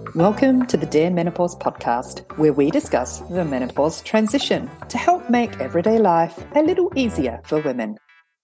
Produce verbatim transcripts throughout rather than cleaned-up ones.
Welcome to the Dear Menopause podcast, where we discuss the menopause transition to help make everyday life a little easier for women.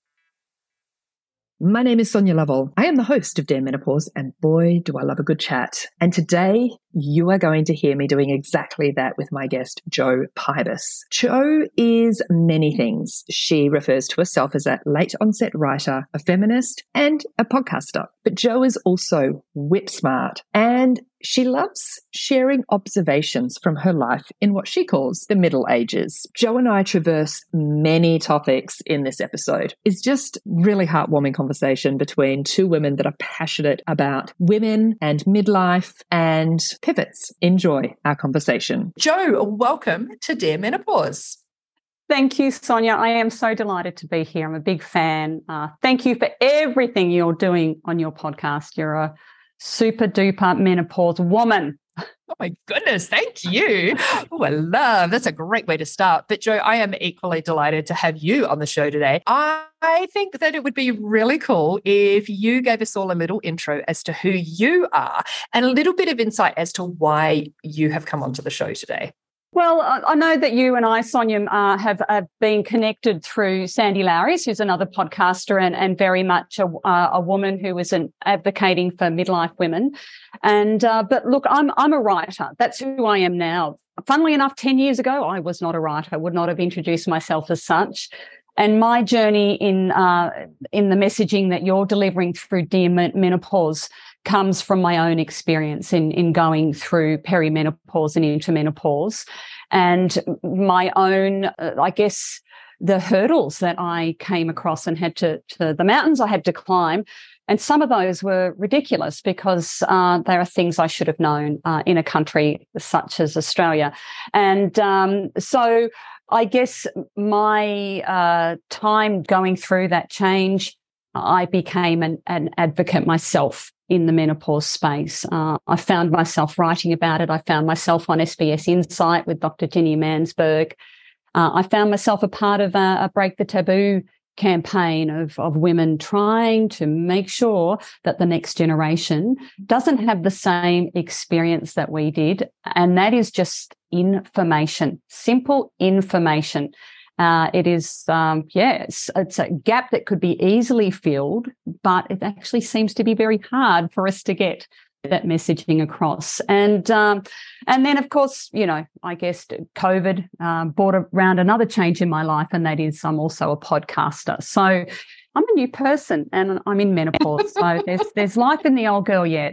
My name is Sonia Lovell. I am the host of Dear Menopause, and boy, do I love a good chat. And today, you are going to hear me doing exactly that with my guest, Jo Pybus. Jo is many things. She refers to herself as a late onset writer, a feminist, and a podcaster. But Jo is also whip smart, and she loves sharing observations from her life in what she calls the Middle Ages. Jo and I traverse many topics in this episode. It's just really heartwarming conversation between two women that are passionate about women and midlife and pivots. Enjoy our conversation. Jo, welcome to Dear Menopause. Thank you, Sonia. I am so delighted to be here. I'm a big fan. Uh, thank you for everything you're doing on your podcast. You're a super duper menopause woman. Oh my goodness, thank you. Oh, I love, that's a great way to start. But Jo, I am equally delighted to have you on the show today. I think that it would be really cool if you gave us all a little intro as to who you are and a little bit of insight as to why you have come onto the show today. Well, I know that you and I, Sonia, uh, have, have been connected through Sandy Lowrys, who's another podcaster and, and very much a, uh, a woman who is an advocating for midlife women. And uh, but look, I'm I'm a writer. That's who I am now. Funnily enough, ten years ago, I was not a writer. I would not have introduced myself as such. And my journey in uh, in the messaging that you're delivering through Dear Menopause comes from my own experience in, in going through perimenopause and into menopause, and my own, uh, I guess, the hurdles that I came across and had to, to the mountains I had to climb. And some of those were ridiculous because uh, there are things I should have known uh, in a country such as Australia. And um, so I guess my uh, time going through that change, I became an, an advocate myself in the menopause space. Uh, I found myself writing about it. I found myself on S B S Insight with Doctor Ginny Mansberg. Uh, I found myself a part of a, a Break the Taboo campaign of, of women trying to make sure that the next generation doesn't have the same experience that we did. And that is just information, simple information. Uh, it is, um, yeah, it's, it's a gap that could be easily filled, but it actually seems to be very hard for us to get that messaging across. And um, and then, of course, you know, I guess COVID uh, brought around another change in my life, and that is I'm also a podcaster. So I'm a new person, and I'm in menopause. So there's there's life in the old girl yet.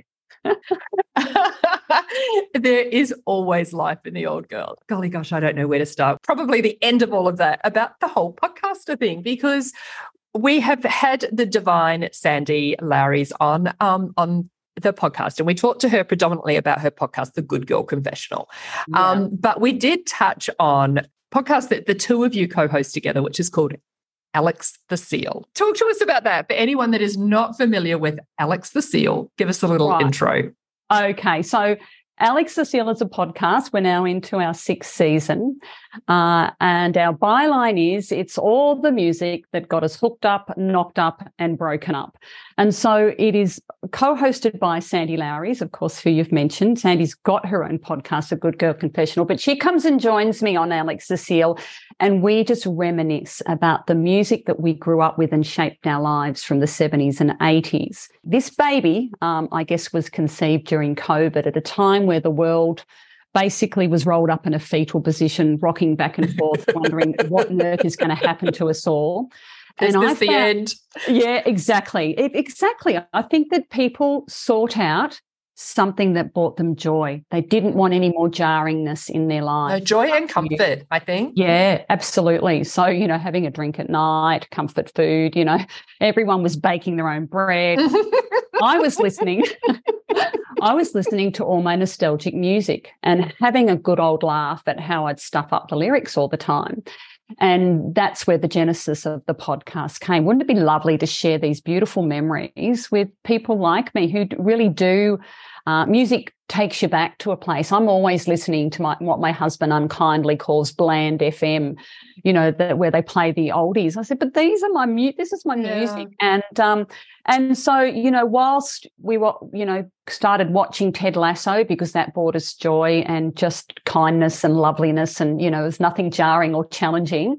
There is always life in the old girl. Golly gosh, I don't know where to start. Probably the end of all of that about the whole podcaster thing, because we have had the divine Sandy Lowrys on um, on the podcast, and we talked to her predominantly about her podcast, The Good Girl Confessional. Yeah. Um, but we did touch on podcast that the two of you co-host together, which is called Alex the Seal. Talk to us about that. For anyone that is not familiar with Alex the Seal, give us a little right. intro. Okay, so Alex the Seal is a podcast. We're now into our sixth season. Uh, and our byline is, it's all the music that got us hooked up, knocked up, and broken up. And so it is co-hosted by Sandy Lowrys, of course, who you've mentioned. Sandy's got her own podcast, A Good Girl Confessional, but she comes and joins me on Alex the Seal, and we just reminisce about the music that we grew up with and shaped our lives from the seventies and eighties. This baby, um, I guess, was conceived during COVID at a time where the world basically was rolled up in a fetal position, rocking back and forth, wondering what on earth is going to happen to us all. Is and this I the found, end? Yeah, exactly. It, exactly. I think that people sought out something that brought them joy. They didn't want any more jarringness in their life. No, joy and comfort, I think. Yeah, absolutely. So, you know, having a drink at night, comfort food, you know, everyone was baking their own bread. I was listening. I was listening to all my nostalgic music and having a good old laugh at how I'd stuff up the lyrics all the time. And that's where the genesis of the podcast came. Wouldn't it be lovely to share these beautiful memories with people like me who really do Uh, music takes you back to a place. I'm always listening to my, what my husband unkindly calls bland F M, you know, the, where they play the oldies. I said, but these are my mu- this is my yeah. music. And um, and so, you know, whilst we were, you know, started watching Ted Lasso because that brought us joy and just kindness and loveliness, and, you know, there's nothing jarring or challenging.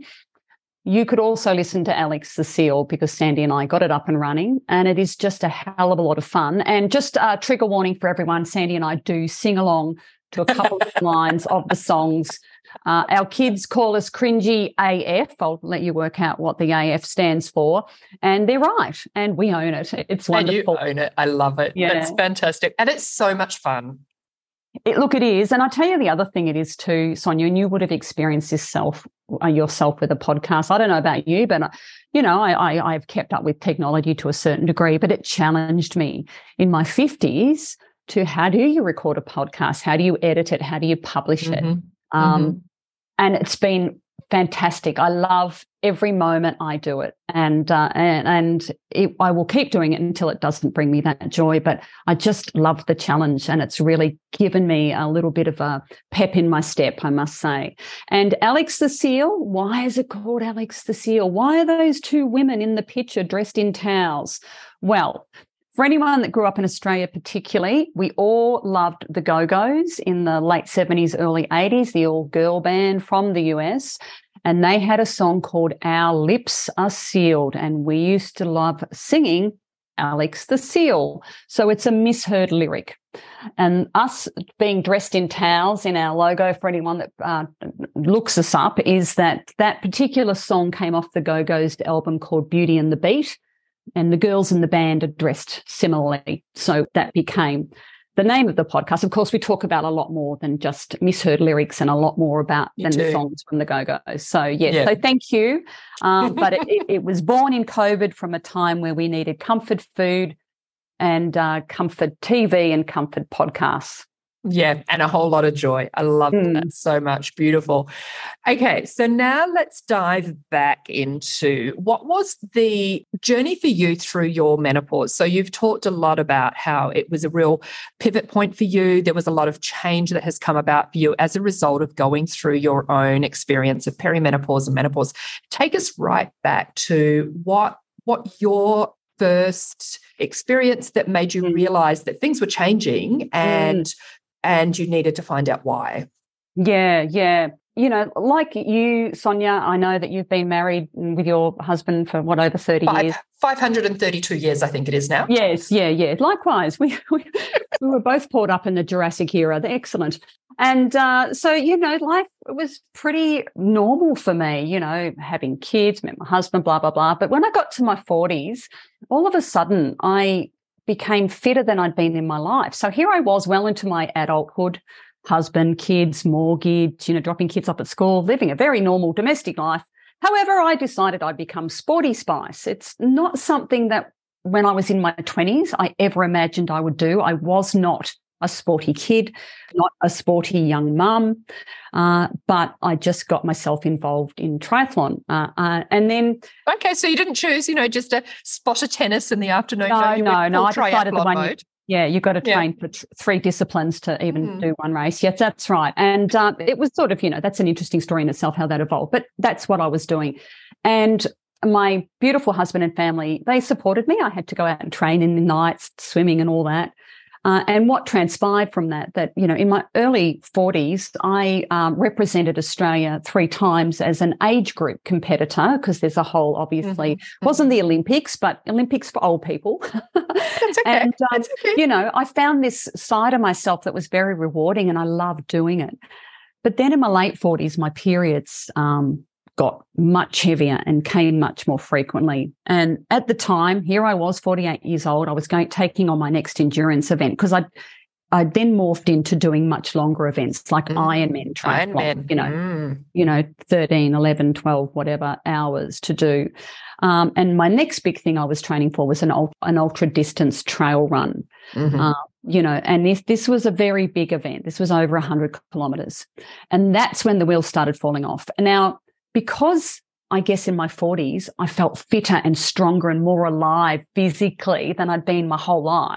You could also listen to Alex the Seal because Sandy and I got it up and running, and it is just a hell of a lot of fun. And just a trigger warning for everyone, Sandy and I do sing along to a couple of lines of the songs. Uh, our kids call us cringy A F. I'll let you work out what the A F stands for. And they're right, and we own it. It's wonderful. And you own it. I love it. Yeah. It's fantastic. And it's so much fun. It, look, it is. And I'll tell you the other thing it is too, Sonia, and you would have experienced this self, uh, yourself with a podcast. I don't know about you, but, uh, you know, I, I, I've kept up with technology to a certain degree, but it challenged me in my fifties to how do you record a podcast? How do you edit it? How do you publish Mm-hmm. it? Um, mm-hmm. And it's been fantastic. I love every moment I do it, and uh, and, and it, I will keep doing it until it doesn't bring me that joy. But I just love the challenge, and it's really given me a little bit of a pep in my step, I must say. And Alex the Seal, why is it called Alex the Seal? Why are those two women in the picture dressed in towels? Well, for anyone that grew up in Australia particularly, we all loved the Go-Go's in the late seventies, early eighties, the all-girl band from the U S, and they had a song called Our Lips Are Sealed, and we used to love singing Alex the Seal. So it's a misheard lyric. And us being dressed in towels in our logo, for anyone that uh, looks us up, is that that particular song came off the Go-Go's album called Beauty and the Beat, and the girls in the band are dressed similarly. So that became the name of the podcast. Of course, we talk about a lot more than just misheard lyrics, and a lot more about You than do. songs from the Go-Go's. So, yes, Yeah. so thank you. Um, but it, it, it was born in COVID from a time where we needed comfort food and uh, comfort T V and comfort podcasts. Yeah, and a whole lot of joy. I love Mm. that so much. Beautiful. Okay, so now let's dive back into what was the journey for you through your menopause. So you've talked a lot about how it was a real pivot point for you. There was a lot of change that has come about for you as a result of going through your own experience of perimenopause and menopause. Take us right back to what what your first experience that made you Mm. realize that things were changing and Mm. and you needed to find out why. Yeah, yeah. You know, like you, Sonia, I know that you've been married with your husband for, what, over thirty Five, years? five hundred thirty-two years, I think it is now. Yes, yeah, yeah. Likewise, we, we, we were both caught up in the Jurassic era. They're excellent. And uh, so, you know, life was pretty normal for me, you know, having kids, met my husband, blah, blah, blah. But when I got to my forties, all of a sudden I became fitter than I'd been in my life. So here I was well into my adulthood, husband, kids, mortgage, you know, dropping kids off at school, living a very normal domestic life. However, I decided I'd become sporty spice. It's not something that when I was in my twenties, I ever imagined I would do. I was not a sporty kid, not a sporty young mum, uh, but I just got myself involved in triathlon. Uh, uh, and then... Okay, so you didn't choose, you know, just a spot of tennis in the afternoon. No, you no, went no. full I decided the triathlon one... mode. Yeah, you've got to train yeah. for th- three disciplines to even mm. do one race. Yes, that's right. And uh, it was sort of, you know, that's an interesting story in itself, how that evolved. But that's what I was doing. And my beautiful husband and family, they supported me. I had to go out and train in the nights, swimming and all that. Uh, and what transpired from that, that, you know, in my early forties, I um, represented Australia three times as an age group competitor, because there's a whole, obviously, mm-hmm. wasn't the Olympics, but Olympics for old people. That's okay. And, um, That's okay. you know, I found this side of myself that was very rewarding, and I loved doing it. But then in my late forties, my periods um, got much heavier and came much more frequently. And at the time, here I was, forty-eight years old, I was going taking on my next endurance event, because I I then morphed into doing much longer events like mm. Ironman triathlon, Ironman. you know, mm. you know, thirteen, eleven, twelve, whatever hours to do. Um, and my next big thing I was training for was an, an ultra distance trail run. Mm-hmm. Uh, you know, and this, this was a very big event. This was over one hundred kilometres. And that's when the wheels started falling off. And now, because I guess in my forties, I felt fitter and stronger and more alive physically than I'd been my whole life,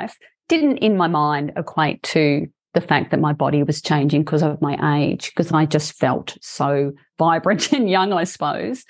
didn't in my mind equate to the fact that my body was changing because of my age, because I just felt so vibrant and young, I suppose.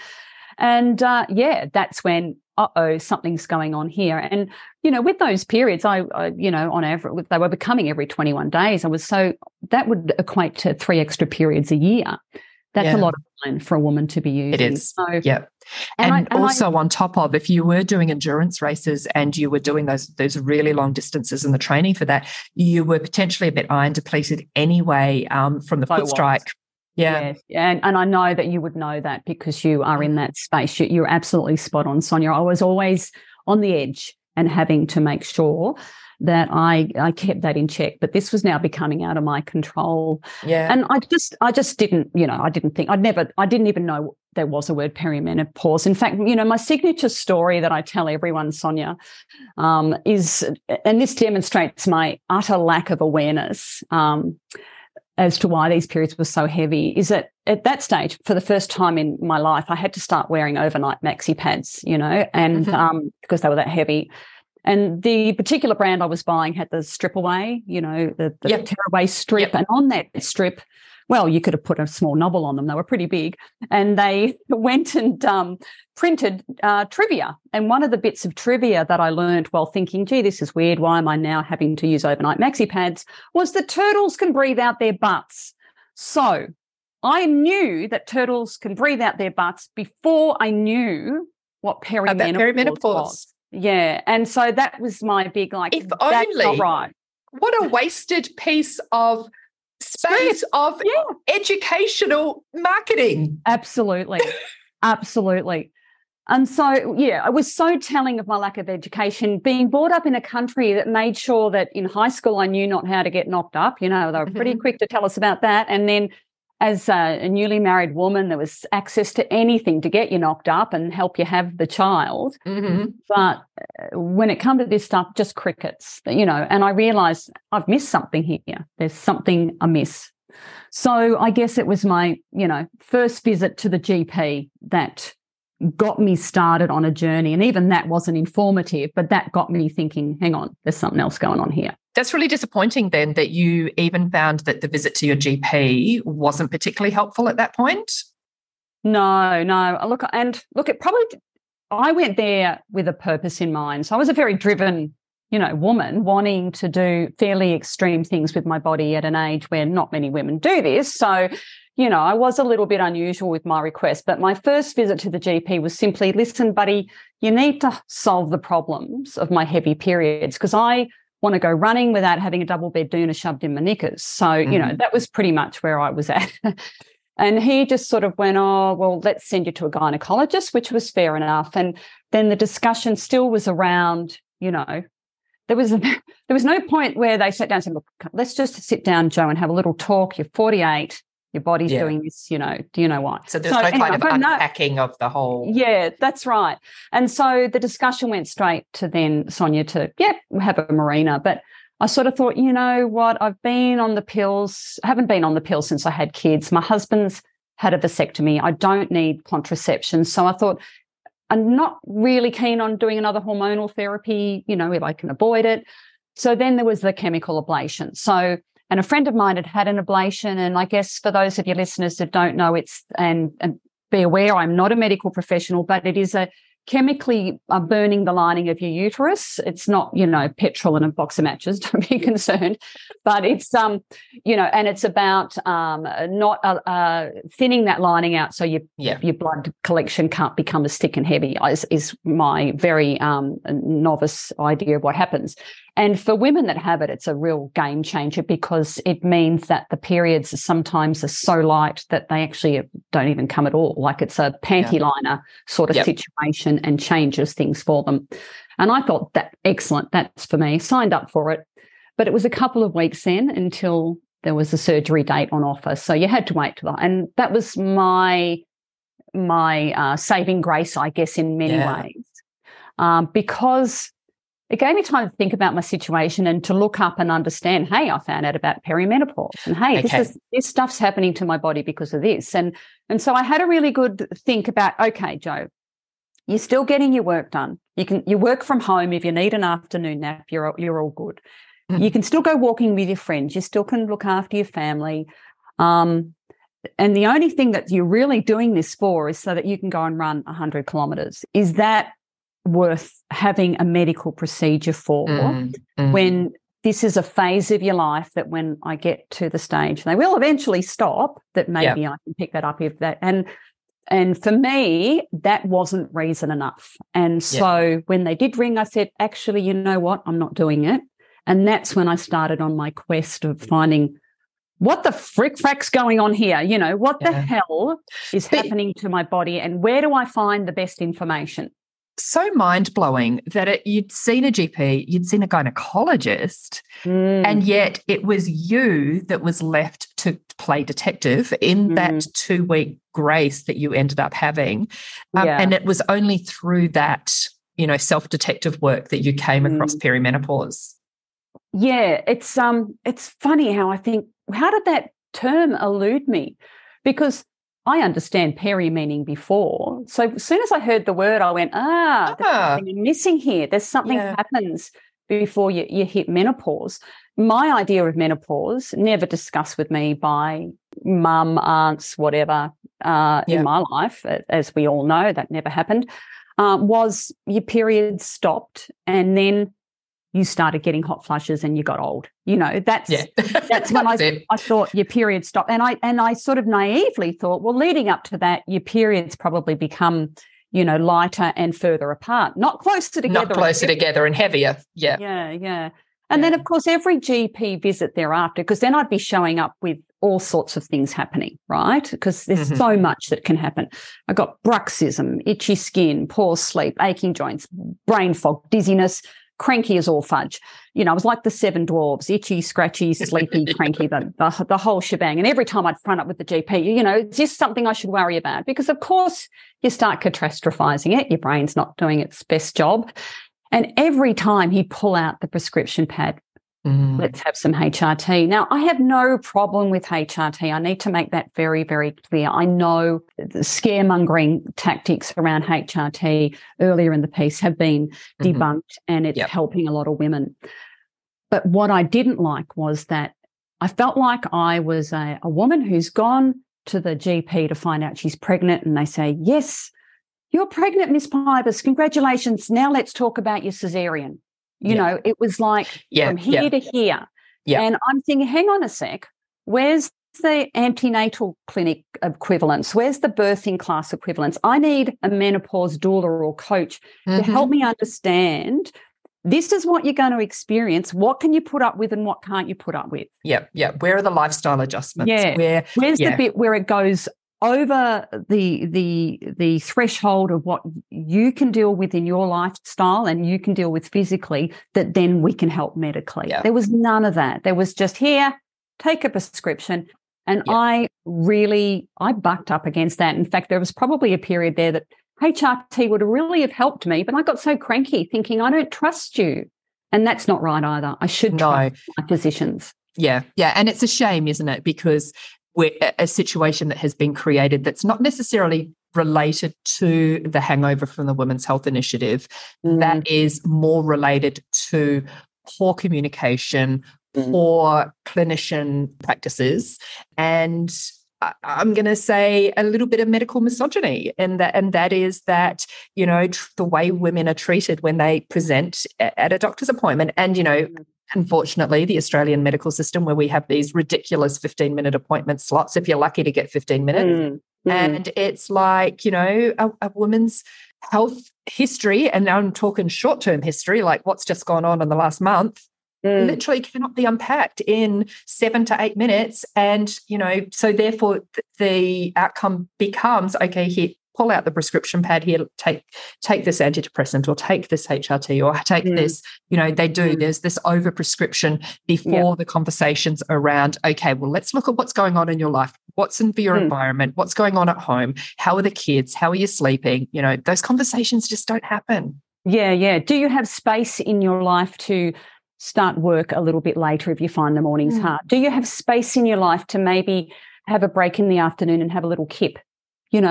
And uh, yeah, that's when, uh-oh, something's going on here. And, you know, with those periods, I, I, you know, on average, they were becoming every twenty-one days. I was so, that would equate to three extra periods a year. That's yeah. a lot of time for a woman to be using. It is. So, yeah. And, and, I, and also I, on top of, if you were doing endurance races and you were doing those those really long distances and the training for that, you were potentially a bit iron depleted anyway um, from the so foot strike. Yeah. Yes. And, and I know that you would know that because you are in that space. You, you're absolutely spot on, Sonia. I was always on the edge and having to make sure that I, I kept that in check. But this was now becoming out of my control. Yeah. And I just I just didn't, you know, I didn't think, I'd never, I didn't even know there was a word perimenopause. In fact, you know, my signature story that I tell everyone, Sonia, um, is, and this demonstrates my utter lack of awareness um, as to why these periods were so heavy, is that at that stage, for the first time in my life, I had to start wearing overnight maxi pads, you know, and mm-hmm. um, because they were that heavy. And the particular brand I was buying had the strip away, you know, the, the yep. tear away strip. Yep. And on that strip, well, you could have put a small novel on them. They were pretty big. And they went and um, printed uh, trivia. And one of the bits of trivia that I learned while thinking, gee, this is weird, why am I now having to use overnight maxi pads, was that turtles can breathe out their butts. So I knew that turtles can breathe out their butts before I knew what perimenopause, perimenopause. was. Yeah. And so that was my big, like, if that's only, not right. What a wasted piece of space of yeah. educational marketing. Absolutely. Absolutely. And so, yeah, I was so telling of my lack of education, being brought up in a country that made sure that in high school I knew not how to get knocked up. You know, they were pretty mm-hmm. quick to tell us about that. And then as a, a newly married woman, there was access to anything to get you knocked up and help you have the child. Mm-hmm. But when it comes to this stuff, just crickets, you know, and I realised I've missed something here. There's something amiss. So I guess it was my, you know, first visit to the G P that got me started on a journey. And even that wasn't informative, but that got me thinking, hang on, there's something else going on here. That's really disappointing then that you even found that the visit to your G P wasn't particularly helpful at that point. No, no. Look, and look, it probably, I went there with a purpose in mind. So I was a very driven, you know, woman wanting to do fairly extreme things with my body at an age where not many women do this. So, you know, I was a little bit unusual with my request. But my first visit to the G P was simply, listen, buddy, you need to solve the problems of my heavy periods because I want to go running without having a double bed doona shoved in my knickers. So, mm-hmm. you know, that was pretty much where I was at. And he just sort of went, oh, well, let's send you to a gynecologist, which was fair enough. And then the discussion still was around, you know, there was a, there was no point where they sat down and said, look, let's just sit down, Jo, and have a little talk. You're forty-eight. Your body's yeah. doing this, you know, do you know what? So there's so, no anyway, kind of unpacking no, of the whole. Yeah, that's right. And so the discussion went straight to then Sonia to, yeah, have a marina. But I sort of thought, you know what, I've been on the pills, I haven't been on the pills since I had kids. My husband's had a vasectomy. I don't need contraception. So I thought, I'm not really keen on doing another hormonal therapy, you know, if I can avoid it. So then there was the chemical ablation. So And a friend of mine had had an ablation, and I guess for those of your listeners that don't know, it's and, and be aware, I'm not a medical professional, but it is a chemically uh, burning the lining of your uterus. It's not, you know, petrol and a box of matches. Don't be concerned, but it's um, you know, and it's about um, not uh, uh, thinning that lining out so your yeah. your blood collection can't become as thick and heavy. Is, is my very um novice idea of what happens. And for women that have it, it's a real game changer because it means that the periods sometimes are so light that they actually don't even come at all. Like it's a panty yeah. liner sort of yep. situation and changes things for them. And I thought that excellent. That's for me. Signed up for it. But it was a couple of weeks then until there was a surgery date on offer. So you had to wait till that. And that was my, my uh, saving grace, I guess, in many yeah. ways. Um, because it gave me time to think about my situation and to look up and understand, hey, I found out about perimenopause and, hey, okay. this is this stuff's happening to my body because of this. And and so I had a really good think about, okay, Jo, you're still getting your work done. You can you work from home. If you need an afternoon nap, you're you're all good. Mm. You can still go walking with your friends. You still can look after your family. Um, and the only thing that you're really doing this for is so that you can go and run one hundred kilometres. Is that worth having a medical procedure for mm. Mm. when this is a phase of your life that when I get to the stage, they will eventually stop, that maybe yeah. I can pick that up if that. And and for me, that wasn't reason enough. And so yeah. when they did ring, I said, actually, you know what? I'm not doing it. And that's when I started on my quest of finding what the frick frack's going on here? You know, what yeah. the hell is but, happening to my body, and where do I find the best information? So mind-blowing that it, you'd seen a G P, you'd seen a gynecologist, mm. and yet it was you that was left to play detective in mm. that two-week grace that you ended up having. Um, yeah. And it was only through that, you know, self-detective work that you came mm. across perimenopause. Yeah, it's um, it's funny how I think, how did that term elude me? Because I understand peri meaning before. So as soon as I heard the word, I went, ah, there's ah. something missing here. There's something yeah. happens before you, you hit menopause. My idea of menopause, never discussed with me by mum, aunts, whatever, uh, yeah. in my life, as we all know, that never happened, uh, was your period stopped and then you started getting hot flushes and you got old. You know, that's yeah. that's when that's I, I thought your period stopped. And I and I sort of naively thought, well, leading up to that, your periods probably become, you know, lighter and further apart, not closer together. Not closer together and heavier. Yeah. Yeah, yeah. And yeah. then, of course, every G P visit thereafter, because then I'd be showing up with all sorts of things happening, right? Because there's mm-hmm. so much that can happen. I got bruxism, itchy skin, poor sleep, aching joints, brain fog, dizziness, cranky as all fudge. You know, I was like the seven dwarves, itchy, scratchy, sleepy, cranky, the, the the whole shebang. And every time I'd front up with the G P, you know, is this something I should worry about? Because, of course, you start catastrophizing it. Your brain's not doing its best job. And every time he'd pull out the prescription pad, mm. let's have some H R T. Now, I have no problem with H R T. I need to make that very, very clear. I know the scaremongering tactics around H R T earlier in the piece have been mm-hmm. debunked, and it's yep. helping a lot of women. But what I didn't like was that I felt like I was a, a woman who's gone to the G P to find out she's pregnant, and they say, yes, you're pregnant, Miss Pybus. Congratulations. Now let's talk about your cesarean. You yeah. know, it was like yeah, from here yeah. to here. Yeah. And I'm thinking, hang on a sec, where's the antenatal clinic equivalence? Where's the birthing class equivalence? I need a menopause doula or coach mm-hmm. to help me understand this is what you're going to experience. What can you put up with and what can't you put up with? Yeah, yeah. Where are the lifestyle adjustments? Yeah. Where, Where's yeah. the bit where it goes over the the the threshold of what you can deal with in your lifestyle and you can deal with physically, that then we can help medically. Yeah. There was none of that. There was just, here, take a prescription. And yeah. I really, I bucked up against that. In fact, there was probably a period there that H R T would really have helped me, but I got so cranky thinking, I don't trust you. And that's not right either. I should no. trust my physicians. Yeah, yeah. And it's a shame, isn't it? Because we're a situation that has been created that's not necessarily related to the hangover from the Women's Health Initiative. Mm. That is more related to poor communication, mm. poor clinician practices, and I'm going to say a little bit of medical misogyny, and that and that is that, you know, tr- the way women are treated when they present a- at a doctor's appointment. And, you know, unfortunately, the Australian medical system, where we have these ridiculous fifteen-minute appointment slots, if you're lucky to get fifteen minutes. Mm, mm. And it's like, you know, a, a woman's health history, and now I'm talking short-term history, like what's just gone on in the last month, mm. literally cannot be unpacked in seven to eight minutes. And, you know, so therefore th- the outcome becomes, okay, here, pull out the prescription pad here, take take this antidepressant or take this H R T or take mm. this, you know, they do. Mm. There's this overprescription before yeah. the conversations around, okay, well, let's look at what's going on in your life. What's in for your mm. environment? What's going on at home? How are the kids? How are you sleeping? You know, those conversations just don't happen. Yeah, yeah. Do you have space in your life to start work a little bit later if you find the mornings mm. hard? Do you have space in your life to maybe have a break in the afternoon and have a little kip? You know,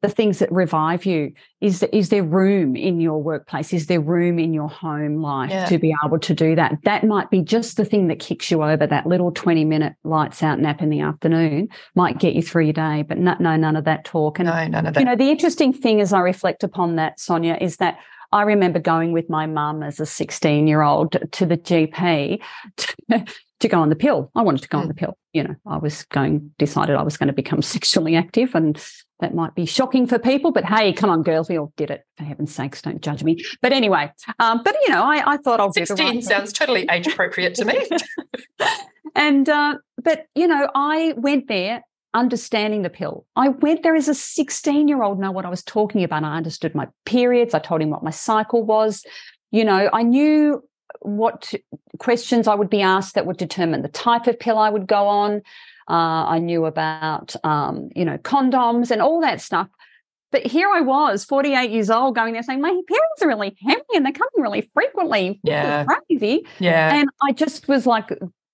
the things that revive you. Is, is there room in your workplace? Is there room in your home life yeah. to be able to do that? That might be just the thing that kicks you over. That little twenty-minute lights out nap in the afternoon might get you through your day, but no, no none of that talk. And, no, none of that. You know, the interesting thing as I reflect upon that, Sonia, is that I remember going with my mum as a sixteen-year-old to the G P to, to go on the pill. I wanted to go mm. on the pill. You know, I was going, decided I was going to become sexually active, and that might be shocking for people, but hey, come on, girls, we all did it. For heaven's sakes, don't judge me. But anyway, um, but, you know, I, I thought I'll do the right thing. sixteen sounds totally age appropriate to me. and, uh, but, you know, I went there understanding the pill. I went there as a sixteen-year-old, know what I was talking about. I understood my periods. I told him what my cycle was. You know, I knew what questions I would be asked that would determine the type of pill I would go on. Uh, I knew about, um, you know, condoms and all that stuff. But here I was, forty-eight years old, going there saying, my periods are really heavy and they're coming really frequently. Yeah. Crazy. Yeah. And I just was like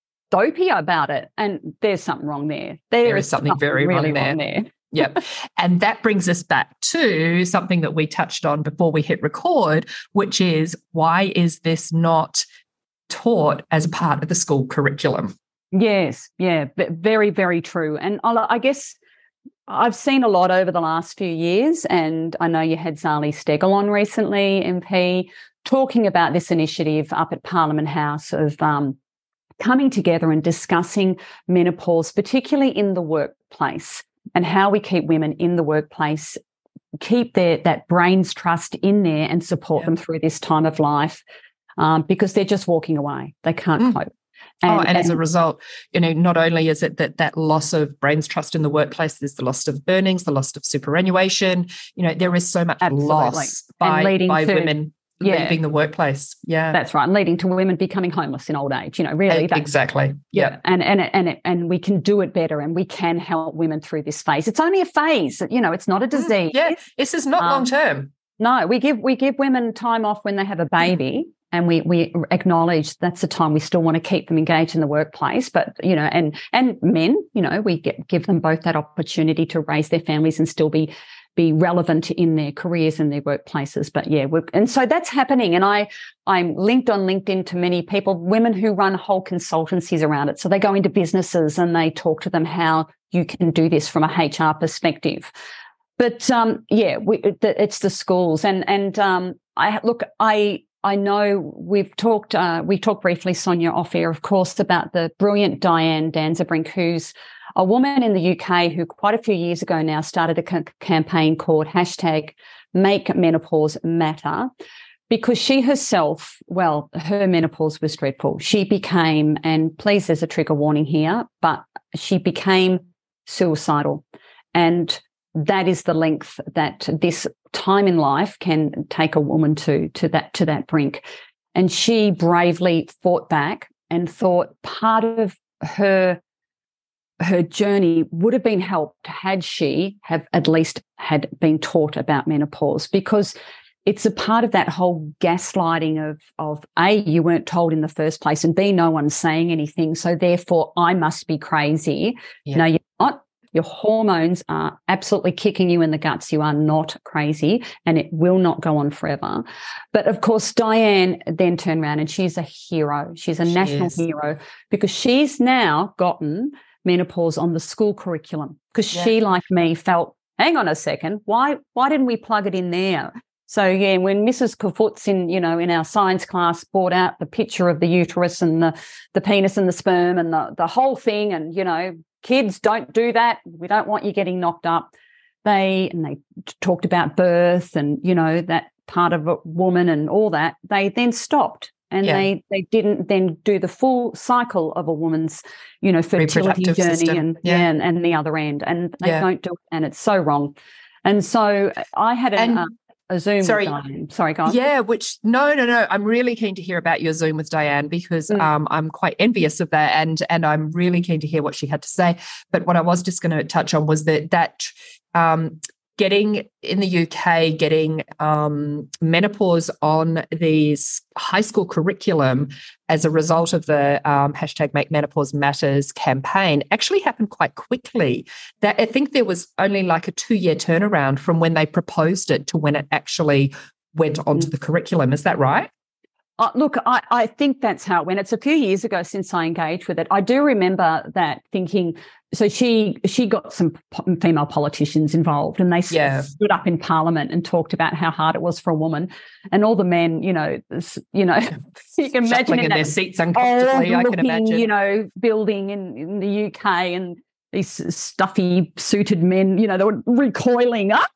dopey about it. And there's something wrong there. There, there is something, something very really wrong there. Wrong there. Yep. And that brings us back to something that we touched on before we hit record, which is, why is this not taught as a part of the school curriculum? Yes, yeah, very, very true. And I guess I've seen a lot over the last few years, and I know you had Zali Steggall on recently, M P, talking about this initiative up at Parliament House of um, coming together and discussing menopause, particularly in the workplace, and how we keep women in the workplace, keep their that brain's trust in there and support yeah. them through this time of life, um, because they're just walking away. They can't mm. cope. And, oh, and, and as a result, you know, not only is it that that loss of brain's trust in the workplace, there's the loss of earnings, the loss of superannuation. You know, there is so much Absolutely. loss by, by to, women yeah. leaving the workplace. Yeah, that's right, and leading to women becoming homeless in old age. You know, really, that's, exactly. Yeah, yeah. and and and and we can do it better, and we can help women through this phase. It's only a phase. You know, it's not a disease. Mm, yeah, this is not um, long term. No, we give we give women time off when they have a baby. Mm. And we we acknowledge that's the time we still want to keep them engaged in the workplace. But, you know, and and men, you know, we get, give them both that opportunity to raise their families and still be be relevant in their careers and their workplaces. But, yeah, we're, and so that's happening. And I, I'm linked on LinkedIn to many people, women who run whole consultancies around it. So they go into businesses and they talk to them how you can do this from a H R perspective. But, um, yeah, we, it's the schools. And, and um, I look, I... I know we've talked, uh, we talked briefly, Sonia, off air, of course, about the brilliant Diane Danzebrink, who's a woman in the U K who quite a few years ago now started a c- campaign called hashtag Make Menopause Matter, because she herself, well, her menopause was dreadful. She became, and please, there's a trigger warning here, but she became suicidal. And that is the length that this time in life can take a woman to, to that, to that brink. And she bravely fought back and thought part of her, her journey would have been helped had she have at least had been taught about menopause, because it's a part of that whole gaslighting of, of A, you weren't told in the first place, and B, no one's saying anything. So therefore I must be crazy. Yeah. No, you're not. Your hormones are absolutely kicking you in the guts. You are not crazy, and it will not go on forever. But, of course, Diane then turned around, and she's a hero. She's a she national is. hero, because she's now gotten menopause on the school curriculum, because yeah. she, like me, felt, hang on a second, why why didn't we plug it in there? So, yeah, when Missus Kafutz in, you know, in our science class brought out the picture of the uterus and the, the penis and the sperm and the, the whole thing, and, you know, kids, don't do that. We don't want you getting knocked up. They, and they talked about birth and, you know, that part of a woman and all that. They then stopped, and yeah. they, they didn't then do the full cycle of a woman's, you know, fertility journey system. and yeah. yeah and, and the other end. And they yeah. don't do it, and it's so wrong. And so I had an, and, uh, a Zoom sorry, with Diane. Sorry, go on. Yeah, which, no, no, no. I'm really keen to hear about your Zoom with Diane, because mm. um, I'm quite envious of that, and and I'm really keen to hear what she had to say. But what I was just going to touch on was that that um, getting in the U K, getting um, menopause on these high school curriculum as a result of the um, hashtag Make Menopause Matters campaign actually happened quite quickly. That I think there was only like a two-year turnaround from when they proposed it to when it actually went onto the curriculum. Is that right? Uh, look, I, I think that's how it went. It's a few years ago since I engaged with it. I do remember that thinking, so she she got some po- female politicians involved, and they yeah. stood up in Parliament and talked about how hard it was for a woman, and all the men, you know, you know, you can imagine in, in that their seats uncomfortably. I can imagine, you know, building in, in the U K, and these stuffy suited men, you know, they were recoiling up.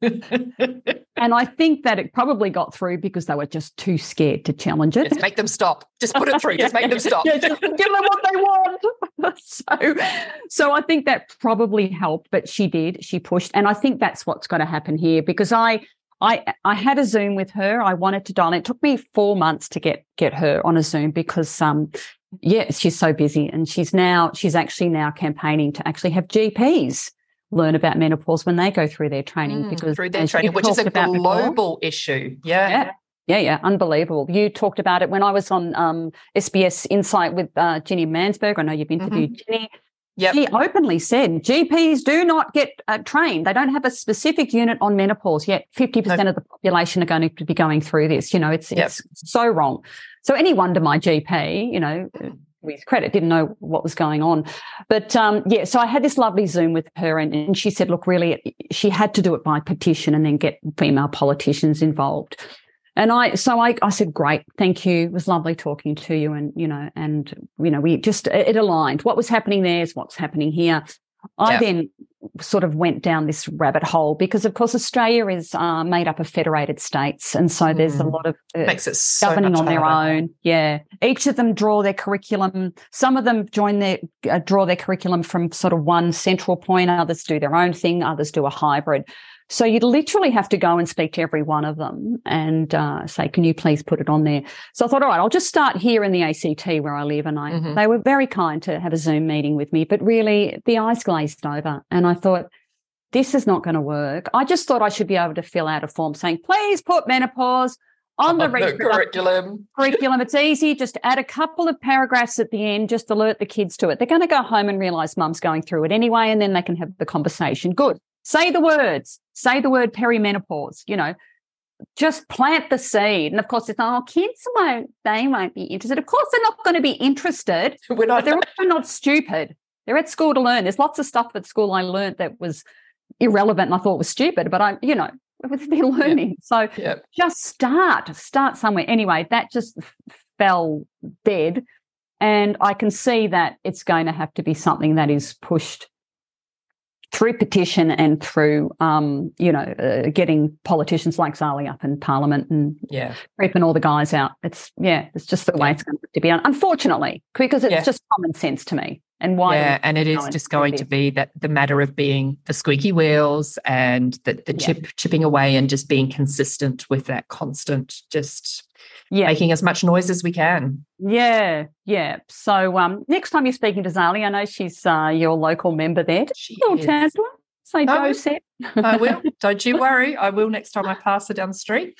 And I think that it probably got through because they were just too scared to challenge it. Just make them stop. Just put it through. yeah, just make them stop. Yeah, just give them what they want. so, so I think that probably helped, but she did. She pushed. And I think that's what's going to happen here, because I I I had a Zoom with her. I wanted to dial in. It took me four months to get get her on a Zoom because um yeah, she's so busy, and she's now she's actually now campaigning to actually have G Ps learn about menopause when they go through their training, mm, because through their training, which is a global before, issue. Yeah. yeah. Yeah, yeah, unbelievable. You talked about it when I was on um, S B S Insight with uh, Ginny Mansberg. I know you've interviewed mm-hmm. Ginny. Yep. She openly said G Ps do not get uh, trained. They don't have a specific unit on menopause, yet fifty percent no. of the population are going to be going through this. You know, it's yep. it's so wrong. So any wonder my G P, you know, with credit, didn't know what was going on. But, um, yeah, so I had this lovely Zoom with her, and, and she said, look, really, she had to do it by petition and then get female politicians involved. And I, so I, I said, great, thank you. It was lovely talking to you. And, you know, and, you know, we just, it aligned. What was happening there is what's happening here. I yeah. then sort of went down this rabbit hole because, of course, Australia is uh, made up of federated states, and so mm. there's a lot of uh, Makes it so governing on harder. their own. Yeah, each of them draw their curriculum. Some of them join their uh, draw their curriculum from sort of one central point. Others do their own thing. Others do a hybrid. So you'd literally have to go and speak to every one of them and uh, say, can you please put it on there? So I thought, all right, I'll just start here in the A C T where I live. And I, mm-hmm. they were very kind to have a Zoom meeting with me, but really the eyes glazed over. And I thought, this is not going to work. I just thought I should be able to fill out a form saying, please put menopause on the, the curriculum. curriculum. It's easy. Just add a couple of paragraphs at the end, just alert the kids to it. They're going to go home and realise mum's going through it anyway, and then they can have the conversation. Good. Say the words. Say the word perimenopause, you know, just plant the seed. And, of course, it's, oh, kids won't, they won't be interested. Of course, they're not going to be interested. We're not, but they're also not stupid. They're at school to learn. There's lots of stuff at school I learned that was irrelevant and I thought was stupid, but I, you know, they're learning. Yep. So yep. just start, start somewhere. Anyway, that just fell dead. And I can see that it's going to have to be something that is pushed through petition and through, um, you know, uh, getting politicians like Zali up in Parliament and yeah. creeping all the guys out. It's, yeah, it's just the yeah. way it's going to be, unfortunately, because it's yeah. just common sense to me. And why? Yeah, and it is just going to be that the matter of being the squeaky wheels and the, the chip yeah. chipping away and just being consistent with that constant, just yeah. making as much noise as we can. Yeah, yeah. So um, next time you're speaking to Zali, I know she's uh, your local member there. She Little is. Chancellor. Say Joe said. I will. Don't you worry. I will next time I pass her down the street.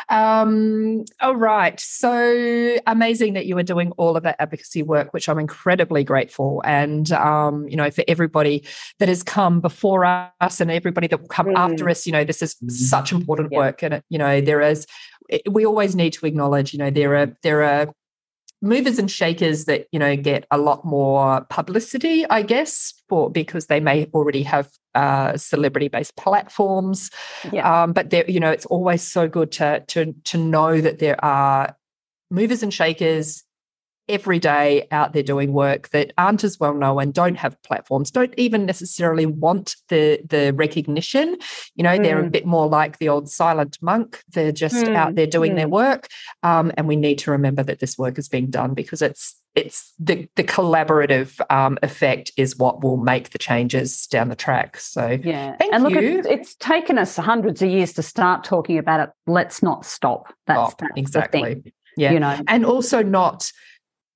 Um, all right. So amazing that you are doing all of that advocacy work, which I'm incredibly grateful. And, um, you know, for everybody that has come before us and everybody that will come mm. after us, you know, this is such important yeah. work. And, you know, there is, we always need to acknowledge, you know, there are, there are, movers and shakers that, you know, get a lot more publicity, I guess, for because they may already have uh, celebrity-based platforms. Yeah. Um, but there, you know, it's always so good to to to know that there are movers and shakers every day out there doing work that aren't as well known, don't have platforms, don't even necessarily want the the recognition. You know, mm. they're a bit more like the old silent monk. They're just mm. out there doing mm. their work. Um, and we need to remember that this work is being done because it's it's the the collaborative um, effect is what will make the changes down the track. So yeah, thank and look, you. It's, it's taken us hundreds of years to start talking about it. Let's not stop. That's, oh, that's exactly. the thing, yeah, you know, and also not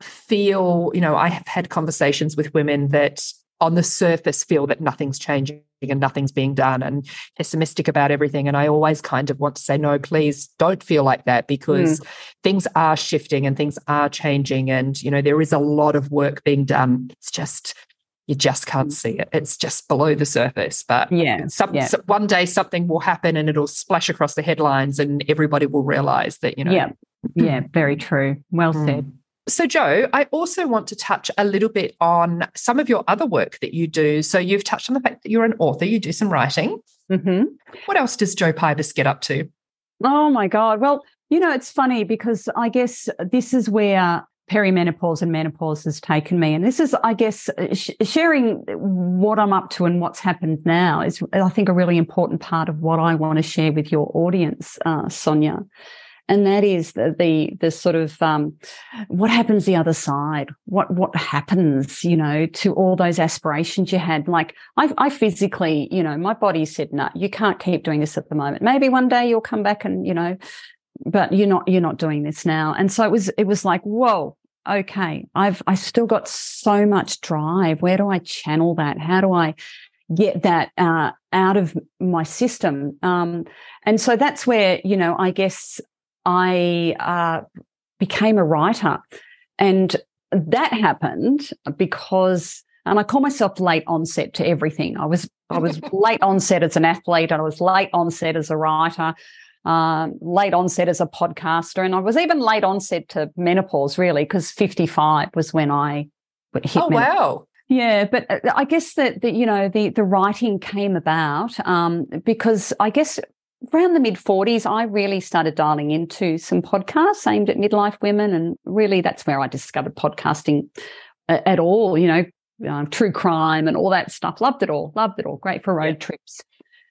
feel, you know, I have had conversations with women that on the surface feel that nothing's changing and nothing's being done and pessimistic about everything. And I always kind of want to say, no, please don't feel like that, because mm. things are shifting and things are changing. And, you know, there is a lot of work being done. It's just, you just can't see it. It's just below the surface. But yeah, some, yeah. So one day something will happen and it'll splash across the headlines and everybody will realize that, you know. Yeah, yeah, very true. Well mm. said. So, Jo, I also want to touch a little bit on some of your other work that you do. So you've touched on the fact that you're an author, you do some writing. Mm-hmm. What else does Jo Pybus get up to? Oh, my God. Well, you know, it's funny because I guess this is where perimenopause and menopause has taken me. And this is, I guess, sh- sharing what I'm up to and what's happened now is, I think, a really important part of what I want to share with your audience, uh, Sonia. And that is the the, the sort of um, what happens the other side, what what happens, you know, to all those aspirations you had. Like I, I physically, you know, my body said, no, you can't keep doing this at the moment. Maybe one day you'll come back and, you know, but you're not you're not doing this now. And so it was it was like, whoa, okay, I've I still got so much drive. Where do I channel that? How do I get that uh, out of my system? Um, and so that's where, you know, I guess I uh, became a writer, and that happened because, and I call myself late onset to everything. I was I was late onset as an athlete, and I was late onset as a writer, um, late onset as a podcaster, and I was even late onset to menopause, really, because fifty-five was when I hit. Oh, menopause. wow. Yeah, but I guess that, that you know the the writing came about um, because I guess. Around the mid forties, I really started dialing into some podcasts aimed at midlife women, and really that's where I discovered podcasting at all, you know, um, true crime and all that stuff. Loved it all, loved it all. Great for road yeah. trips.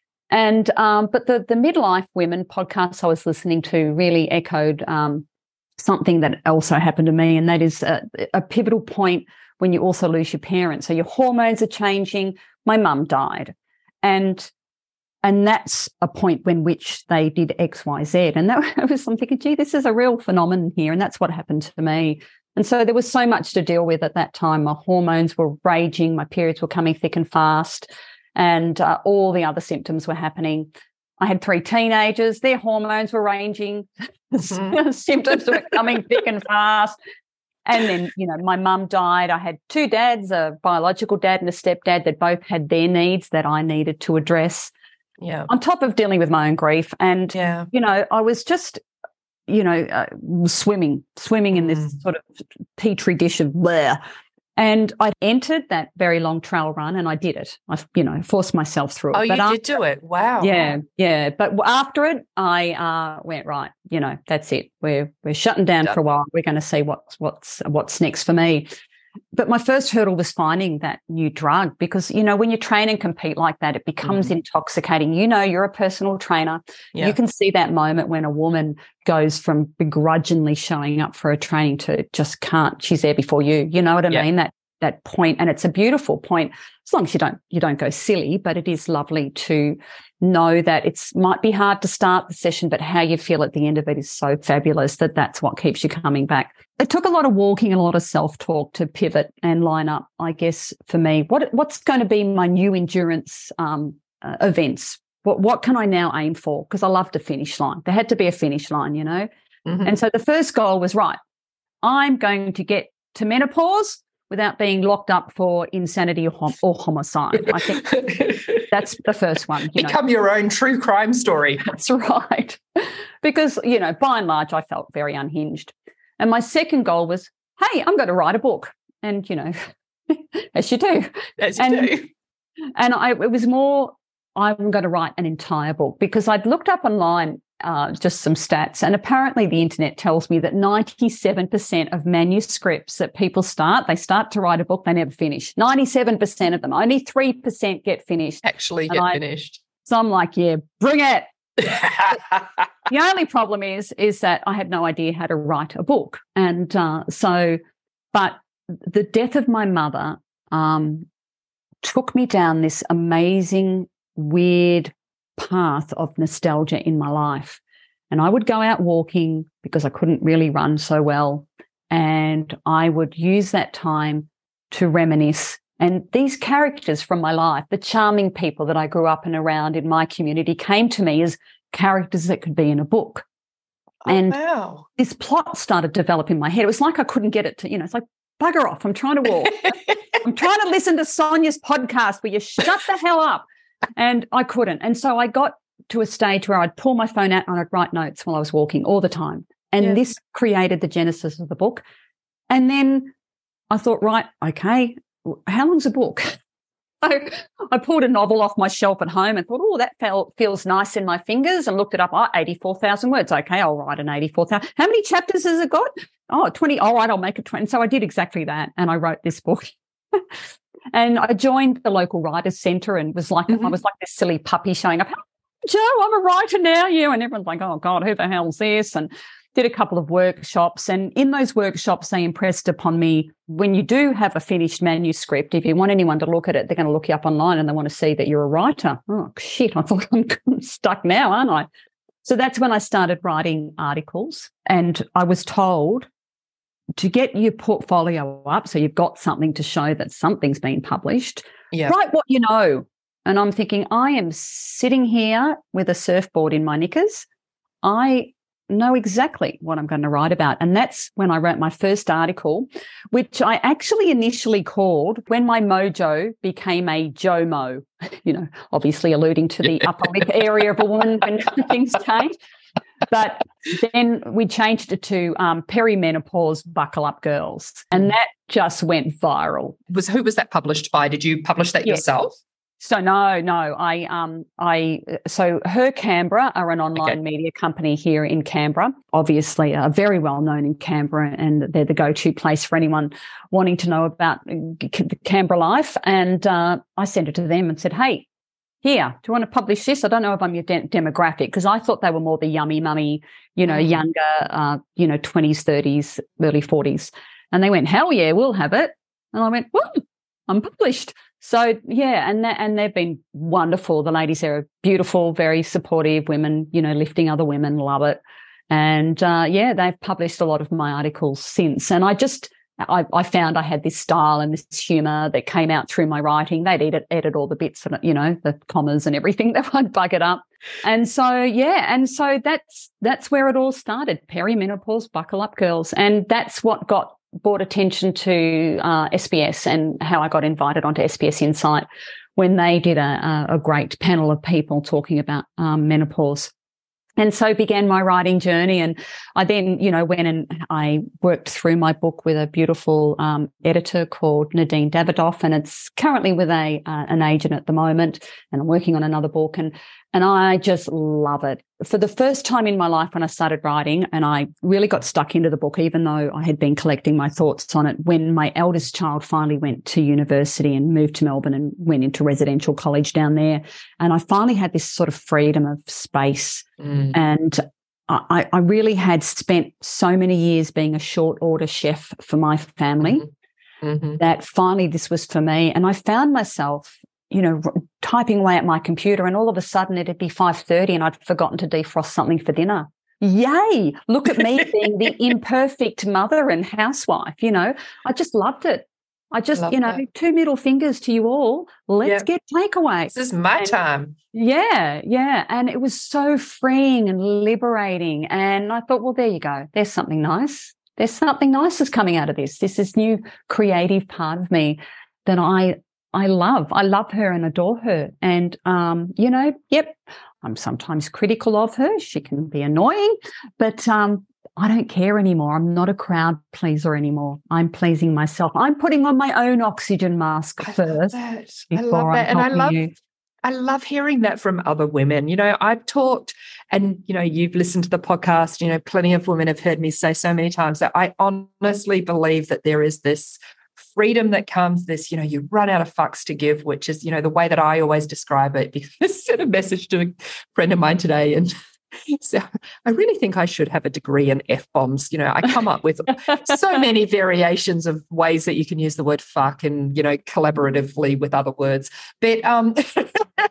And um, but the the midlife women podcasts I was listening to really echoed um, something that also happened to me, and that is a, a pivotal point when you also lose your parents. So your hormones are changing. My mum died, and And that's a point when which they did X, Y, Z. And that was, I'm thinking, gee, this is a real phenomenon here. And that's what happened to me. And so there was so much to deal with at that time. My hormones were raging. My periods were coming thick and fast. And uh, all the other symptoms were happening. I had three teenagers. Their hormones were ranging. Mm-hmm. Symptoms were coming thick and fast. And then, you know, my mum died. I had two dads, a biological dad and a stepdad, that both had their needs that I needed to address. Yeah. On top of dealing with my own grief. And, yeah. you know, I was just, you know, uh, swimming, swimming in this mm. sort of petri dish of bleh. And I entered that very long trail run, and I did it. I, you know, forced myself through it. Oh, but you after, did do it. Wow. Yeah, yeah. But after it, I uh, went, right, you know, that's it. We're we're shutting down Done. for a while. We're going to see what's what's what's next for me. But my first hurdle was finding that new drug, because, you know, when you train and compete like that, it becomes mm. intoxicating. You know, you're a personal trainer. Yeah. You can see that moment when a woman goes from begrudgingly showing up for a training to just can't. She's there before you. You know what I yeah. mean? That that point, and it's a beautiful point. As long as you don't you don't go silly, but it is lovely to know that it's might be hard to start the session, but how you feel at the end of it is so fabulous that that's what keeps you coming back. It took a lot of walking and a lot of self-talk to pivot and line up, I guess, for me. What what's going to be my new endurance um, uh, events? What what can I now aim for? Because I loved a finish line. There had to be a finish line, you know. Mm-hmm. And so the first goal was, right, I'm going to get to menopause without being locked up for insanity or, hom- or homicide. I think that's the first one. You Become know. your own true crime story. That's right. Because, you know, by and large, I felt very unhinged. And my second goal was, hey, I'm going to write a book. And, you know, as you do. As you and, do. And I, it was more, I'm going to write an entire book, because I'd looked up online uh, just some stats, and apparently the internet tells me that ninety-seven percent of manuscripts that people start, they start to write a book, they never finish. ninety-seven percent of them, only three percent get finished. Actually get I, finished. So I'm like, yeah, bring it. The only problem is, is that I had no idea how to write a book. And uh, so, but the death of my mother um, took me down this amazing, weird path of nostalgia in my life. And I would go out walking because I couldn't really run so well. And I would use that time to reminisce And these characters from my life, the charming people that I grew up and around in my community, came to me as characters that could be in a book. Oh, and wow. This plot started to develop in my head. It was like I couldn't get it to, you know, it's like, bugger off. I'm trying to walk. I'm trying to listen to Sonia's podcast where you shut the hell up. And I couldn't. And so I got to a stage where I'd pull my phone out and I'd write notes while I was walking all the time. And yes. this created the genesis of the book. And then I thought, right, okay, how long's a book? So I pulled a novel off my shelf at home and thought, oh, that felt, feels nice in my fingers, and looked it up. Oh, eighty-four thousand words. Okay, I'll write an eighty-four thousand. How many chapters has it got? Oh, twenty. All right, I'll make it twenty. So I did exactly that, and I wrote this book. And I joined the local writers' centre and was like, mm-hmm. I was like this silly puppy showing up. Joe, I'm a writer now, you. And everyone's like, oh, God, who the hell's this? And did a couple of workshops. And in those workshops, they impressed upon me, when you do have a finished manuscript, if you want anyone to look at it, they're going to look you up online and they want to see that you're a writer. Oh, shit, I thought I'm stuck now, aren't I? So that's when I started writing articles. And I was told to get your portfolio up, so you've got something to show that something's been published, yeah. write what you know. And I'm thinking, I am sitting here with a surfboard in my knickers. I know exactly what I'm going to write about. And that's when I wrote my first article, which I actually initially called When My Mojo Became a Jomo, you know, obviously alluding to the upper lip area of a woman when things change. But then we changed it to um, Perimenopause Buckle Up Girls, and that just went viral. Was who was that published by? Did you publish that yes. yourself? So no, no. I um I so Her Canberra are an online okay. media company here in Canberra. Obviously, are very well known in Canberra, and they're the go-to place for anyone wanting to know about Canberra life. And uh, I sent it to them and said, "Hey, here, do you want to publish this?" I don't know if I'm your de- demographic, because I thought they were more the yummy mummy, you know, mm. younger, uh, you know, twenties, thirties, early forties. And they went, "Hell yeah, we'll have it." And I went, "Well, I'm published." So, yeah, and that, and they've been wonderful. The ladies there are beautiful, very supportive women, you know, lifting other women, love it. And, uh, yeah, they've published a lot of my articles since. And I just... I, I found I had this style and this humour that came out through my writing. They'd edit, edit all the bits, and you know, the commas and everything that I'd bug it up. And so, yeah, and so that's that's where it all started, Perimenopause Buckle Up Girls. And that's what got brought attention to uh, S B S, and how I got invited onto S B S Insight when they did a, a great panel of people talking about um, menopause. And so began my writing journey. And I then, you know, went and I worked through my book with a beautiful um, editor called Nadine Davidoff, and it's currently with a uh, an agent at the moment. And I'm working on another book, and and I just love it. For the first time in my life, when I started writing, and I really got stuck into the book, even though I had been collecting my thoughts on it, when my eldest child finally went to university and moved to Melbourne and went into residential college down there. And I finally had this sort of freedom of space. Mm. And I, I really had spent so many years being a short order chef for my family mm-hmm. Mm-hmm. that finally this was for me. And I found myself, you know, typing away at my computer, and all of a sudden it'd be five thirty and I'd forgotten to defrost something for dinner. Yay! Look at me being the imperfect mother and housewife, you know. I just loved it. I just, Love you know, that. Two middle fingers to you all. Let's yep. get takeaway. This is my and, time. Yeah, yeah. And it was so freeing and liberating. And I thought, well, there you go. There's something nice. There's something nice that's coming out of this. This is new creative part of me that I I love. I love her and adore her. And, um, you know, yep, I'm sometimes critical of her. She can be annoying, but um, I don't care anymore. I'm not a crowd pleaser anymore. I'm pleasing myself. I'm putting on my own oxygen mask I first. Love that. I love that. I'm and I love you. I love hearing that from other women. You know, I've talked, and, you know, you've listened to the podcast, you know, plenty of women have heard me say so many times that I honestly believe that there is this freedom that comes, this, you know, you run out of fucks to give, which is, you know, the way that I always describe it. Because I sent a message to a friend of mine today, and so I really think I should have a degree in F-bombs. You know, I come up with so many variations of ways that you can use the word fuck and, you know, collaboratively with other words. But um,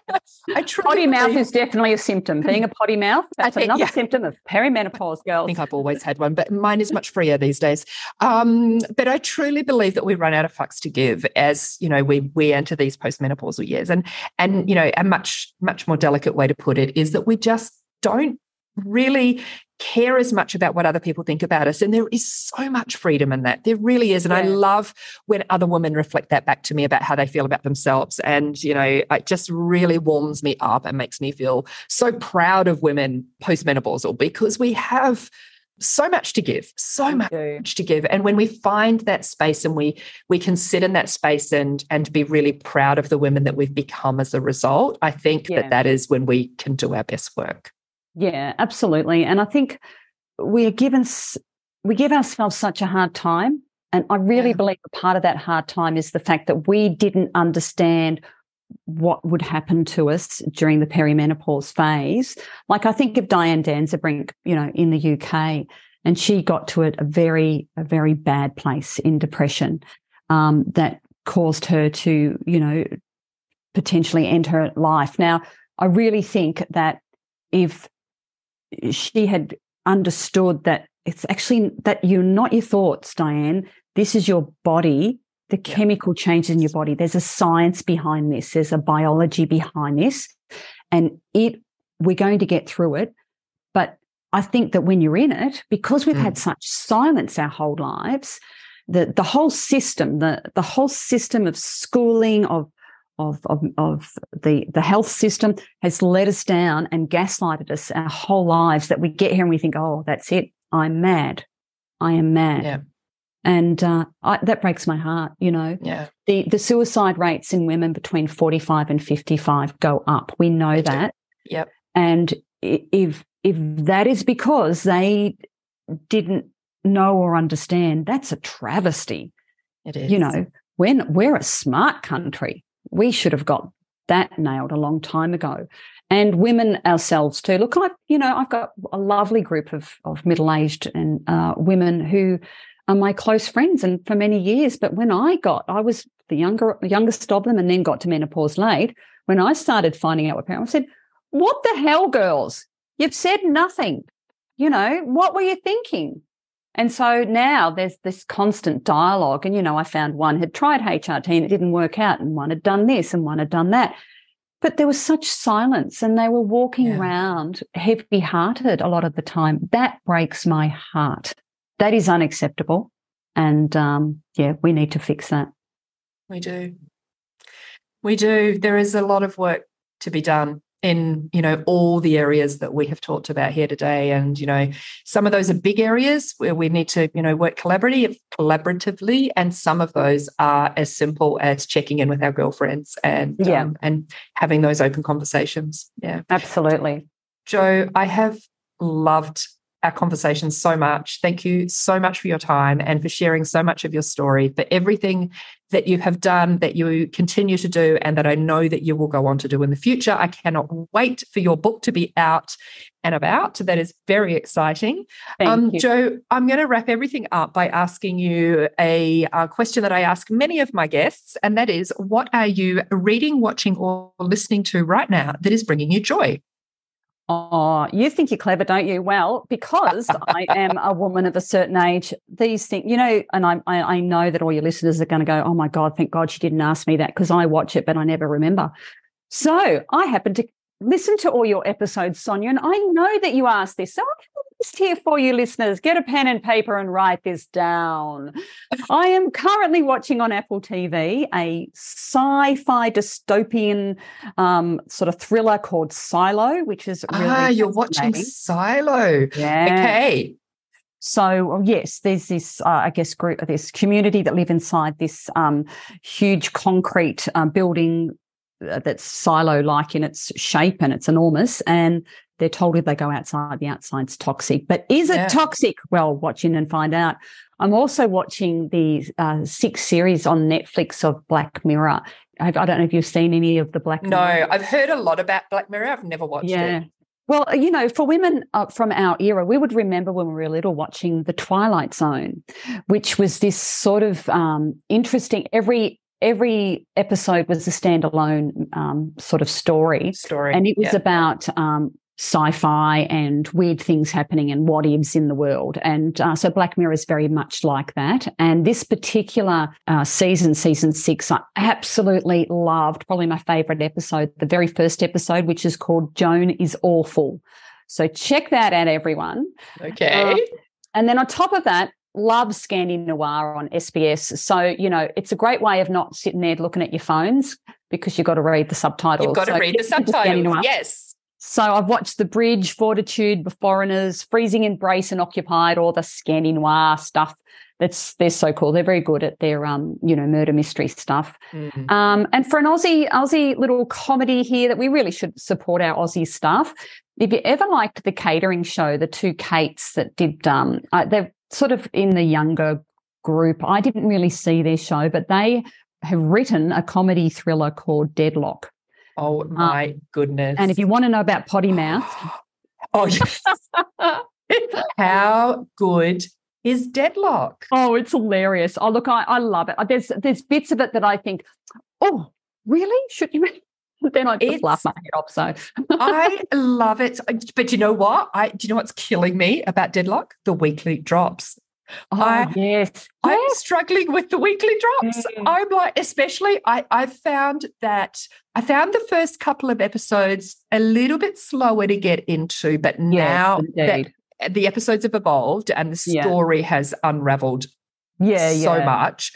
I truly potty believe... mouth is definitely a symptom. Being a potty mouth, that's think, another yeah. symptom of perimenopause, girls. I think I've always had one, but mine is much freer these days. Um, but I truly believe that we run out of fucks to give as, you know, we we enter these postmenopausal years. And, and you know, a much, much more delicate way to put it is that we just don't really care as much about what other people think about us. And there is so much freedom in that. There really is. And yeah. I love when other women reflect that back to me about how they feel about themselves. And, you know, it just really warms me up and makes me feel so proud of women postmenopausal, because we have so much to give, so much to give. And when we find that space and we we can sit in that space and and be really proud of the women that we've become as a result, I think yeah. that that is when we can do our best work. Yeah, absolutely. And I think we are given, we give ourselves such a hard time. And I really yeah. believe a part of that hard time is the fact that we didn't understand what would happen to us during the perimenopause phase. Like I think of Diane Danzebrink, you know, in the U K, and she got to it a very, a very bad place in depression um, that caused her to, you know, potentially end her life. Now, I really think that if she had understood that it's actually that you're not your thoughts, Diane, this is your body, the yeah. chemical changes in your body. There's a science behind this. There's a biology behind this, and it, we're going to get through it. But I think that when you're in it, because we've mm. had such silence our whole lives, the, the whole system, the, the whole system of schooling, of Of, of of the the health system has let us down and gaslighted us our whole lives, that we get here and we think, oh, that's it, I'm mad, I am mad, yeah. and uh, I, that breaks my heart. You know, yeah. the the suicide rates in women between forty-five and fifty-five go up. We know that. Yep. And if if that is because they didn't know or understand, that's a travesty. It is. You know, we're we're a smart country. We should have got that nailed a long time ago. And women ourselves too. Look, I, you know, I've got a lovely group of, of middle-aged and uh, women who are my close friends, and for many years. But when I got, I was the younger, youngest of them, and then got to menopause late. When I started finding out what parents, I said, "What the hell, girls? You've said nothing. You know, what were you thinking?" And so now there's this constant dialogue. And, you know, I found one had tried H R T and it didn't work out, and one had done this and one had done that. But there was such silence, and they were walking yeah. around heavy-hearted a lot of the time. That breaks my heart. That is unacceptable. And, um, yeah, we need to fix that. We do. We do. There is a lot of work to be done in, you know, all the areas that we have talked about here today. And, you know, some of those are big areas where we need to, you know, work collaboratively, collaboratively, and some of those are as simple as checking in with our girlfriends and, yeah. um, and having those open conversations. Yeah. Absolutely. Jo, I have loved our conversation so much. Thank you so much for your time and for sharing so much of your story, for everything that you have done, that you continue to do, and that I know that you will go on to do in the future. I cannot wait for your book to be out and about. That is very exciting. Thank um, you. Jo, I'm going to wrap everything up by asking you a, a question that I ask many of my guests, and that is, what are you reading, watching, or listening to right now that is bringing you joy? Oh, you think you're clever, don't you? Well, because I am a woman of a certain age, these things, you know, and I, I, I know that all your listeners are going to go, oh, my God, thank God she didn't ask me that, because I watch it, but I never remember. So I happen to listen to all your episodes, Sonia, and I know that you asked this. So I have a list here for you listeners. Get a pen and paper and write this down. I am currently watching on Apple T V a sci-fi dystopian um, sort of thriller called Silo, which is really Ah, you're watching Silo. Yeah. Okay. So, yes, there's this, uh, I guess, group, this community that live inside this um, huge concrete uh, building that's silo-like in its shape, and it's enormous, and they're told if they go outside, the outside's toxic. But is yeah. it toxic? Well, watch in and find out. I'm also watching the uh, sixth series on Netflix of Black Mirror. I've, I don't know if you've seen any of the Black no, Mirror. No, I've heard a lot about Black Mirror. I've never watched yeah. it. Well, you know, for women uh, from our era, we would remember when we were little watching The Twilight Zone, which was this sort of um, interesting, every every episode was a standalone um, sort of story. Story. And it was yeah. about um, sci-fi and weird things happening and what ifs in the world. And uh, so Black Mirror is very much like that. And this particular uh, season, season six, I absolutely loved. Probably my favourite episode, the very first episode, which is called Joan is Awful. So check that out, everyone. Okay. Uh, and then on top of that, love Scandi Noir on S B S. So, you know, it's a great way of not sitting there looking at your phones because you've got to read the subtitles. You've got to so read the subtitles, yes. So I've watched The Bridge, Fortitude, The Foreigners, Freezing, Embrace and Occupied, all the Scandi Noir stuff. That's they're so cool. They're very good at their um, you know, murder mystery stuff. Mm-hmm. Um, and for an Aussie, Aussie little comedy here that we really should support our Aussie stuff. If you ever liked the catering show, the two Kates that did um uh, they're sort of in the younger group. I didn't really see their show, but they have written a comedy thriller called Deadlock. Oh, my um, goodness. And if you want to know about potty mouth. oh, yes. How good is Deadlock? Oh, it's hilarious. Oh, look, I, I love it. There's there's bits of it that I think, oh, really? Should you? Then I just it's, laugh my head off. So I love it. But you know what? I do you know what's killing me about Deadlock? The weekly drops. Oh, I, yes. I'm yes. struggling with the weekly drops. Mm. I'm like, especially, I, I've found that I found the first couple of episodes a little bit slower to get into, but yes, now that the episodes have evolved and the story yeah. has unraveled yeah, so yeah. much.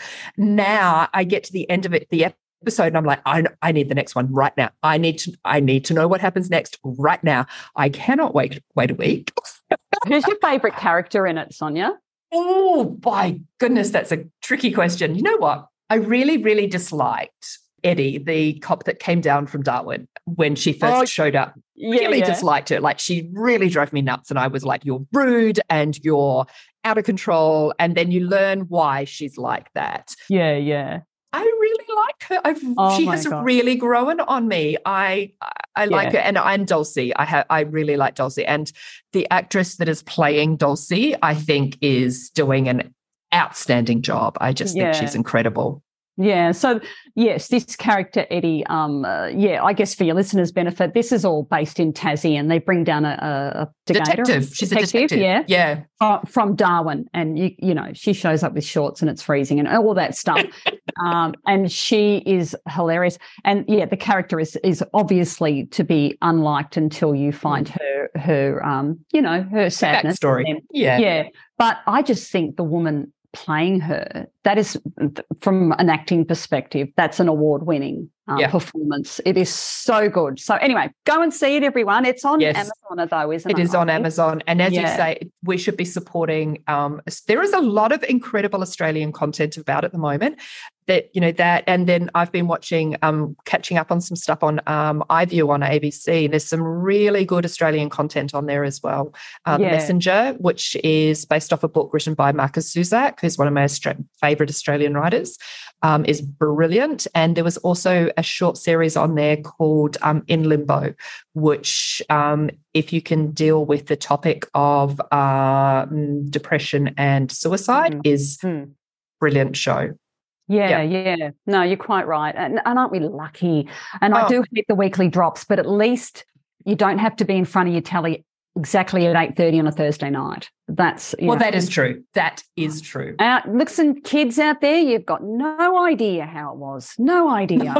Now I get to the end of it, the episode, and I'm like, I, I need the next one right now. I need to I need to know what happens next right now. I cannot wait, wait a week. Who's your favourite character in it, Sonia? Oh, my goodness, that's a tricky question. You know what? I really, really disliked Eddie, the cop that came down from Darwin when she first oh, showed up. Yeah, really yeah. disliked her. Like, she really drove me nuts. And I was like, you're rude and you're out of control. And then you learn why she's like that. Yeah, yeah. I really like her. I've, oh she has God. really grown on me. I I like yeah. her, and and Dulcie. I have I really like Dulcie, and the actress that is playing Dulcie, I think, is doing an outstanding job. I just yeah. think she's incredible. Yeah. So, yes, this character, Eddie, um, uh, yeah, I guess for your listeners' benefit, this is all based in Tassie, and they bring down a, a, a detective. She's detective, a detective. Yeah. Yeah. Uh, from Darwin. And, you you know, she shows up with shorts and it's freezing and all that stuff. um, and she is hilarious. And, yeah, the character is is obviously to be unliked until you find mm. her, her um, you know, her sadness. Backstory. Yeah. Yeah. But I just think the woman playing her, that is, from an acting perspective, that's an award-winning um, yeah. performance. It is so good. So anyway, go and see it, everyone. It's on yes. Amazon, though, isn't it? It is on Amazon. And as yeah. you say, we should be supporting, um, there is a lot of incredible Australian content about at the moment. That, you know, that, and then I've been watching, um, catching up on some stuff on um, iView on A B C. There's some really good Australian content on there as well. Uh, yeah. The Messenger, which is based off a book written by Marcus Zusak, who's one of my Austra- favourite Australian writers, um, is brilliant. And there was also a short series on there called um, In Limbo, which, um, if you can deal with the topic of uh, depression and suicide, mm. is mm. brilliant show. Yeah, yeah, yeah. No, you're quite right. And, and aren't we lucky? And oh. I do hate the weekly drops, but at least you don't have to be in front of your telly exactly at eight thirty on a Thursday night. That's Well, know. that is true. That is true. Uh, listen, kids out there, you've got no idea how it was. No idea.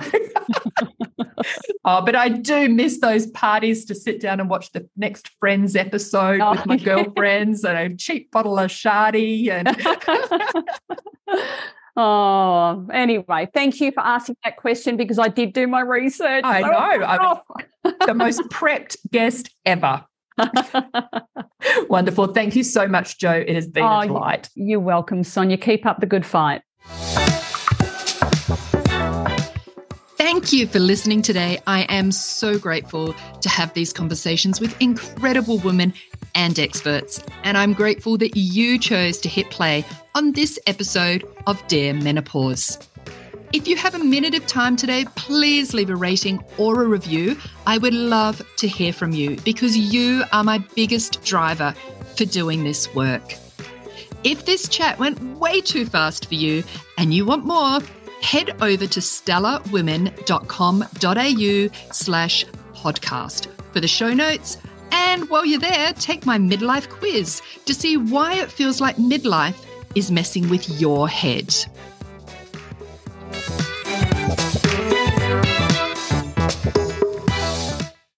Oh, but I do miss those parties to sit down and watch the next Friends episode oh, with my yeah. girlfriends and a cheap bottle of Shardy and Oh, anyway, thank you for asking that question because I did do my research. I so know. I'm the most prepped guest ever. Wonderful. Thank you so much, Jo. It has been oh, a delight. You're welcome, Sonia. Keep up the good fight. Thank you for listening today. I am so grateful to have these conversations with incredible women and experts, and I'm grateful that you chose to hit play on this episode of Dear Menopause. If you have a minute of time today, please leave a rating or a review. I would love to hear from you because you are my biggest driver for doing this work. If this chat went way too fast for you and you want more, head over to stellarwomen.com.au slash podcast for the show notes. And while you're there, take my midlife quiz to see why it feels like midlife is messing with your head.